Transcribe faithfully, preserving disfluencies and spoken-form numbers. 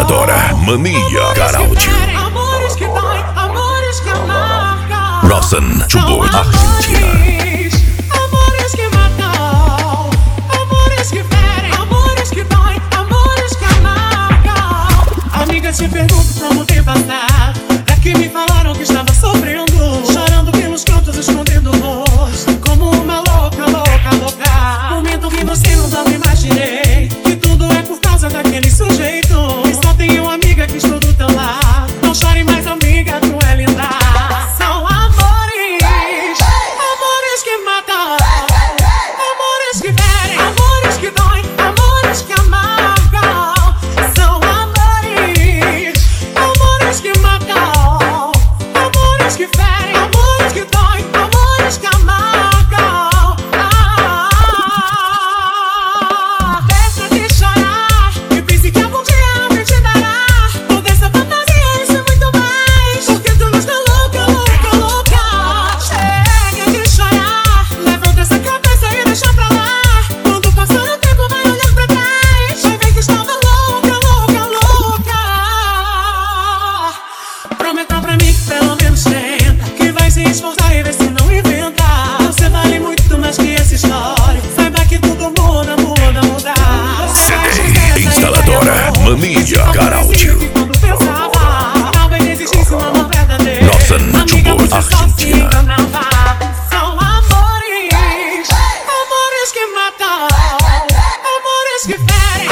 instaladora Mania Caraudio. Amores que dói, amores que amargam. Rosen, Chubut, Argentina. Amores que matam, amores que ferem, amores que doem, amores que amargam. Amiga, te pergunto como tem passado. É que me falaram que estava sofrendo, chorando pelos cantos, escondendo o rosto, como uma louca, louca, louca. Momento que você não dava, imaginei que tudo é por causa daquele sujeito. E só tem uma amiga que estou do teu lado. Não chore mais, amiga, tu é linda. São amores, amores que matam, amores que ferem, amores que doem, amores que amargam. São amores, amores que matam, amores que ferem, amores que doem, amores que amargam. Ah, deixa de chorar e pense que algum dia alguém te dará toda essa fantasia, isso é muito mais, porque tu não está louca, louca, louca. Chega de chorar, levanta essa cabeça e deixa pra lá. Quando passar o tempo vai olhar pra trás, vai ver que estava louca, louca, louca. Prometa pra mim que pelo menos tenta, que vai se esforçar e ver se não inventa. Você vale muito mais que essa história. Saiba que tudo muda, muda, muda. Você vai C D esquecer instaladora essa ideia, Mania amor. Caraudio. Que quando pensava, talvez existisse um amor verdadeiro. Rosen, Amiga, Chubut, você só se Argentina. enganava. São amores, amores que matam, amores que ferem,